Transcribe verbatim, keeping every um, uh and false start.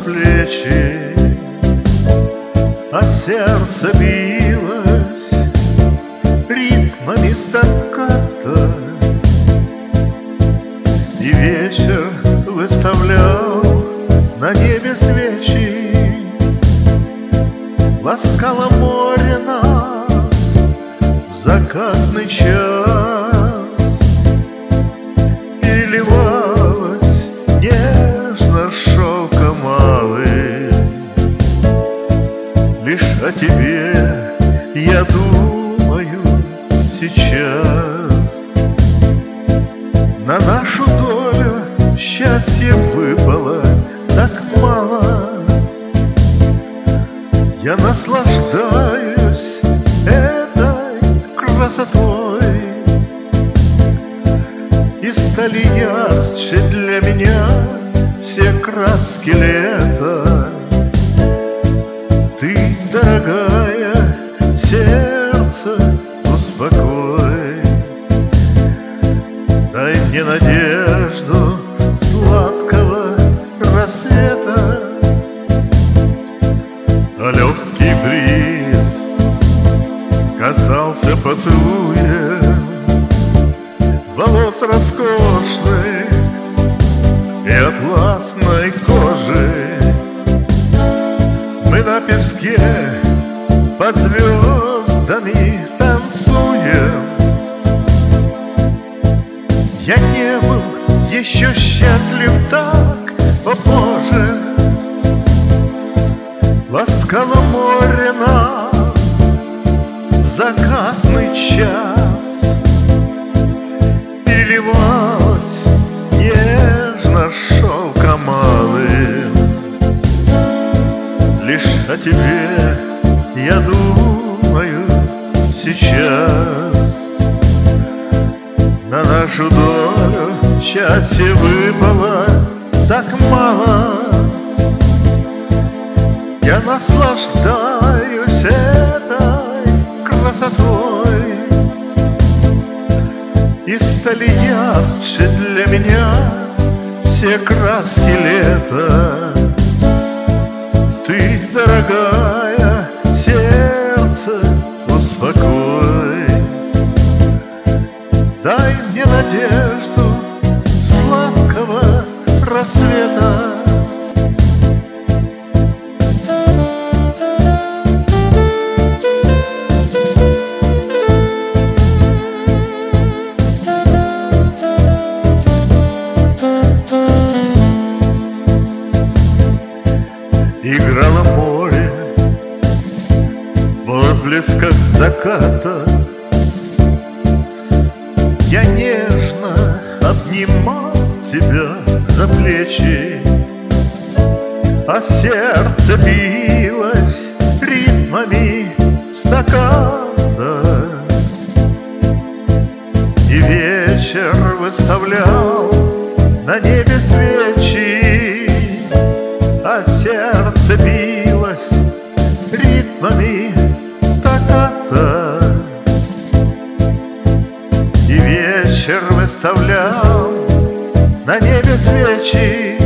плечи, а сердце билось ритмами стаккато, и вечер выставлял на небе свечи. Ласкало море нас в закатный час, переливалось нежно шелком алым. Лишь о тебе я думаю сейчас. На нашу долю счастье выпало так мало. Я наслаждаюсь этой красотой, и стали ярче для меня все краски лета. Ты, дорогая, сердце успокой, дай мне надежду сладкого рассвета. А легкий бриз касался поцелуем волос роскошных и атласной кожи. Мы на песке под звездами танцуем. Я не был еще счастлив так, о Боже. Ласкало море нас в закатный час, переливалось нежно шелком алым. Лишь о тебе я думаю сейчас. На нашу долю счастье выпало так мало. Я наслаждаюсь этой красотой, и стали ярче для меня все краски лета. Ты, дорогая, сердце успокой, дай мне надежду сладкого рассвета. Играло море в отблесках заката. Я нежно обнимал тебя за плечи, а сердце билось ритмами стаккато. И вечер выставлял на небе свечи, а сердце билось ритмами стаккато. И вечер выставлял на небе свечи,